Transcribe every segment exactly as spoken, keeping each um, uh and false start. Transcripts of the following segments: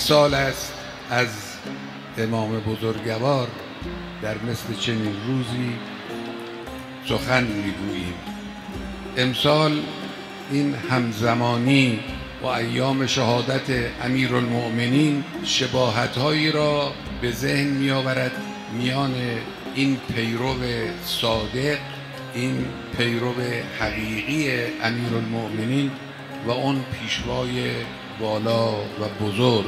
سال است از امام بزرگوار در مثل چنین روزی سخن میگوییم. امسال این همزمانی و ایام شهادت امیرالمؤمنین شباهت‌هایی را به ذهن می‌آورد میان این پیرو صادق، این پیرو حقیقی امیرالمؤمنین و اون پیشوای والا و بزرگ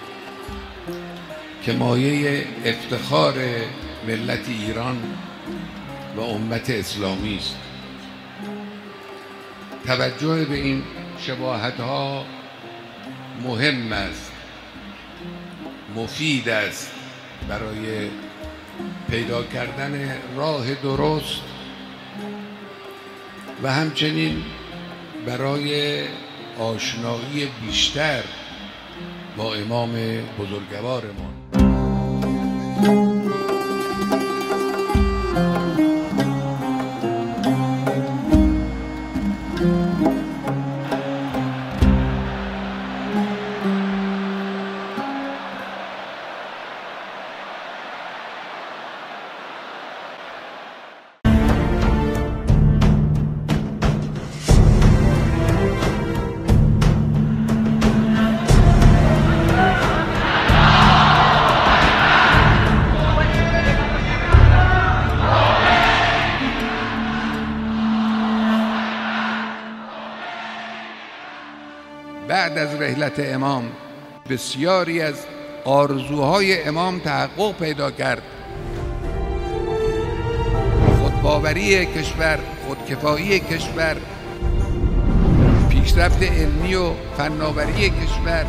که مایه افتخار ملت ایران و امت اسلامی است. توجه به این شباهت‌ها مهم است، مفید است برای پیدا کردن راه درست و همچنین برای آشنایی بیشتر با امام بزرگوارمان. بعد از رحلت امام بسیاری از آرزوهای امام تحقق پیدا کرد. خودباوری کشور، خودکفایی کشور، پیشرفت علمی و فناوری کشور،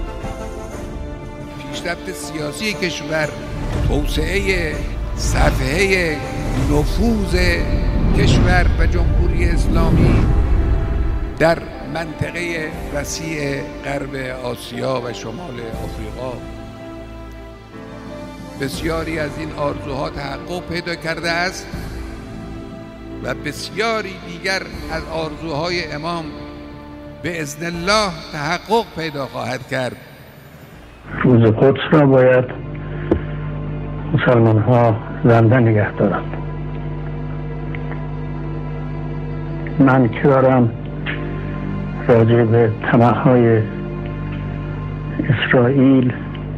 پیشرفت سیاسی کشور، توسعه صفحه نفوذ کشور و جمهوری اسلامی در منطقه وسیع غرب آسیا و شمال آفریقا. بسیاری از این آرزوها تحقق پیدا کرده است و بسیاری دیگر از آرزوهای امام به اذن الله تحقق پیدا خواهد کرد. روز قدس را باید مسلمان ها زنده نگه دارند. من که دارم راجع به طمع‌های اسرائیل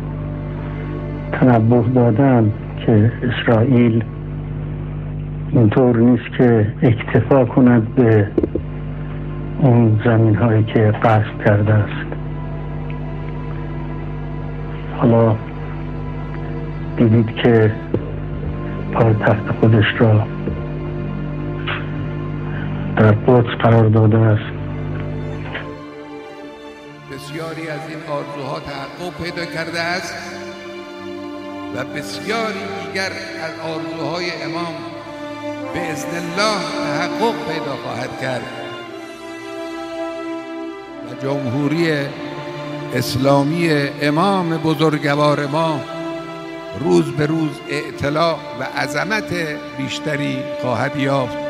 تنبه دادم که اسرائیل اینطور نیست که اکتفا کند به اون زمین‌هایی که غصب کرده است. حالا دیدید که پایتخت خودش را در قدس قرار داده است. بسیاری از این آرزوها تحقق پیدا کرده است و بسیاری دیگر از آرزوهای امام به اذن الله تحقق پیدا خواهد کرد و جمهوری اسلامی امام بزرگوار ما روز به روز اطلاع و عظمت بیشتری خواهد یافت.